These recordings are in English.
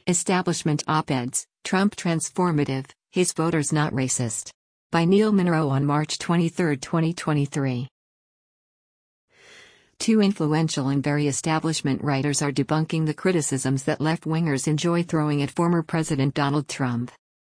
Establishment Op-Eds, Trump Transformative, His Voters Not Racist. By Neil Monroe on March 23, 2023. Two influential and very establishment writers are debunking the criticisms that left-wingers enjoy throwing at former President Donald Trump.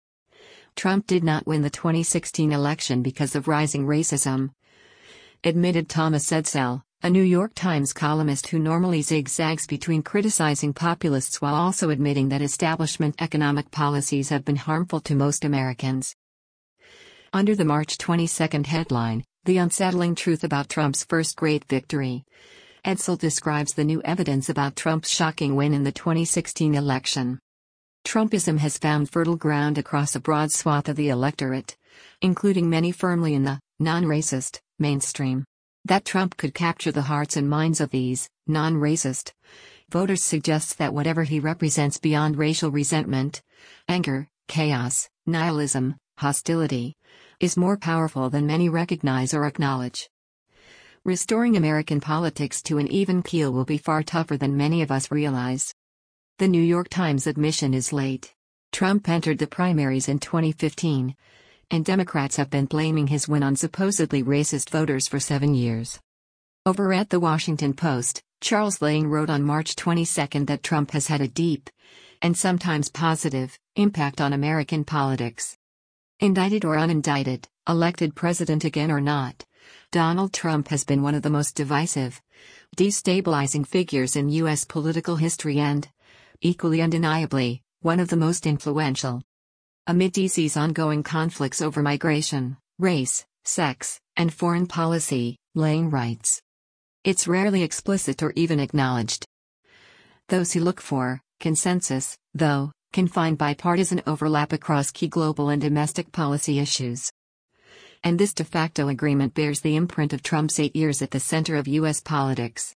Trump did not win the 2016 election because of rising racism, admitted Thomas Edsall, a New York Times columnist who normally zigzags between criticizing populists while also admitting that establishment economic policies have been harmful to most Americans. Under the March 22 headline, The Unsettling Truth About Trump's First Great Victory, Edsall describes the new evidence about Trump's shocking win in the 2016 election. Trumpism has found fertile ground across a broad swath of the electorate, including many firmly in the non-racist mainstream. That Trump could capture the hearts and minds of these non-racist voters suggests that whatever he represents beyond racial resentment, anger, chaos, nihilism, hostility, is more powerful than many recognize or acknowledge. Restoring American politics to an even keel will be far tougher than many of us realize. The New York Times admission is late. Trump entered the primaries in 2015, and Democrats have been blaming his win on supposedly racist voters for 7 years. Over at The Washington Post, Charles Lane wrote on March 22 that Trump has had a deep, and sometimes positive, impact on American politics. Indicted or unindicted, elected president again or not, Donald Trump has been one of the most divisive, destabilizing figures in U.S. political history and, equally undeniably, one of the most influential. Amid D.C.'s ongoing conflicts over migration, race, sex, and foreign policy, Lane writes, it's rarely explicit or even acknowledged. Those who look for consensus, though, can find bipartisan overlap across key global and domestic policy issues. And this de facto agreement bears the imprint of Trump's 8 years at the center of U.S. politics.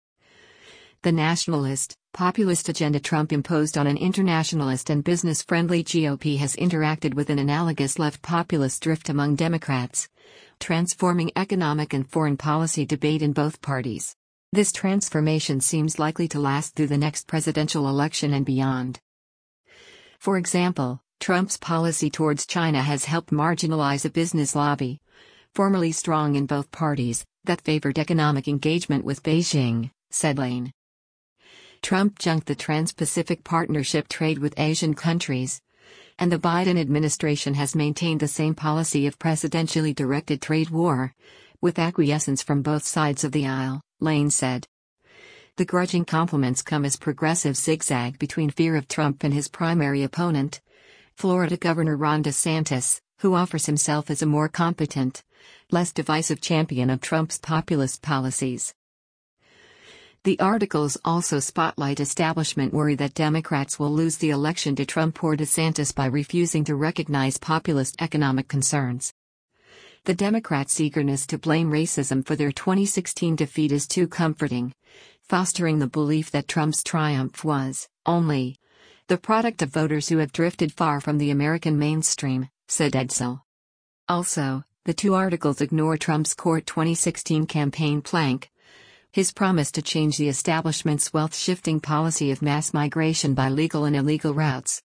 The nationalist, populist agenda Trump imposed on an internationalist and business-friendly GOP has interacted with an analogous left populist drift among Democrats, transforming economic and foreign policy debate in both parties. This transformation seems likely to last through the next presidential election and beyond. For example, Trump's policy towards China has helped marginalize a business lobby, formerly strong in both parties, that favored economic engagement with Beijing, said Lane. Trump junked the Trans-Pacific Partnership trade with Asian countries, and the Biden administration has maintained the same policy of presidentially directed trade war, with acquiescence from both sides of the aisle, Lane said. The grudging compliments come as progressives zigzag between fear of Trump and his primary opponent, Florida Governor Ron DeSantis, who offers himself as a more competent, less divisive champion of Trump's populist policies. The articles also spotlight establishment worry that Democrats will lose the election to Trump or DeSantis by refusing to recognize populist economic concerns. The Democrats' eagerness to blame racism for their 2016 defeat is too comforting, fostering the belief that Trump's triumph was, only, the product of voters who have drifted far from the American mainstream, said Edsall. Also, the two articles ignore Trump's core 2016 campaign plank, his promise to change the establishment's wealth-shifting policy of mass migration by legal and illegal routes.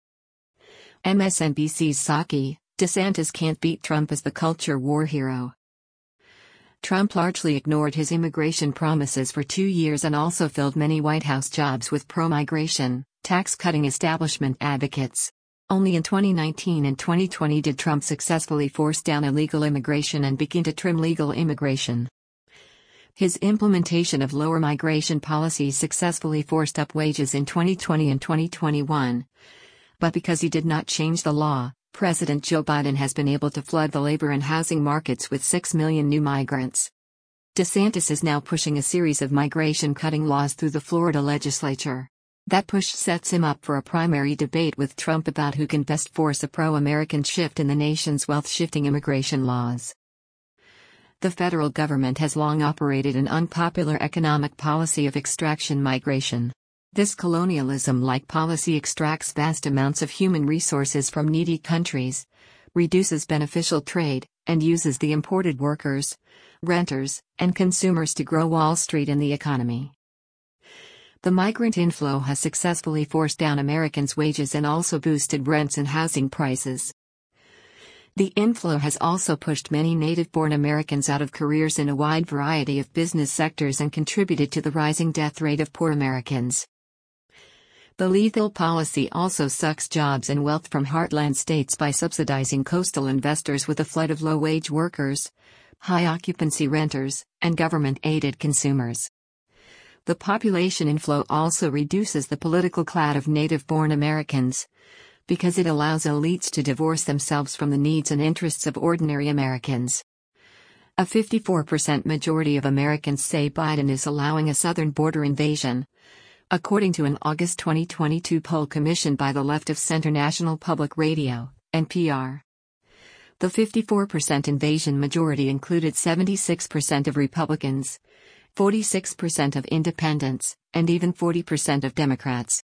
MSNBC's Psaki, DeSantis can't beat Trump as the culture war hero. Trump largely ignored his immigration promises for 2 years and also filled many White House jobs with pro-migration, tax-cutting establishment advocates. Only in 2019 and 2020 did Trump successfully force down illegal immigration and begin to trim legal immigration. His implementation of lower migration policies successfully forced up wages in 2020 and 2021. But because he did not change the law, President Joe Biden has been able to flood the labor and housing markets with 6 million new migrants. DeSantis is now pushing a series of migration-cutting laws through the Florida legislature. That push sets him up for a primary debate with Trump about who can best force a pro-American shift in the nation's wealth-shifting immigration laws. The federal government has long operated an unpopular economic policy of extraction migration. This colonialism-like policy extracts vast amounts of human resources from needy countries, reduces beneficial trade, and uses the imported workers, renters, and consumers to grow Wall Street and the economy. The migrant inflow has successfully forced down Americans' wages and also boosted rents and housing prices. The inflow has also pushed many native-born Americans out of careers in a wide variety of business sectors and contributed to the rising death rate of poor Americans. The lethal policy also sucks jobs and wealth from heartland states by subsidizing coastal investors with a flood of low-wage workers, high-occupancy renters, and government-aided consumers. The population inflow also reduces the political class of native-born Americans, because it allows elites to divorce themselves from the needs and interests of ordinary Americans. A 54% majority of Americans say Biden is allowing a southern border invasion, according to an August 2022 poll commissioned by the Left of Center National Public Radio, NPR. The 54% invasion majority included 76% of Republicans, 46% of independents, and even 40% of Democrats.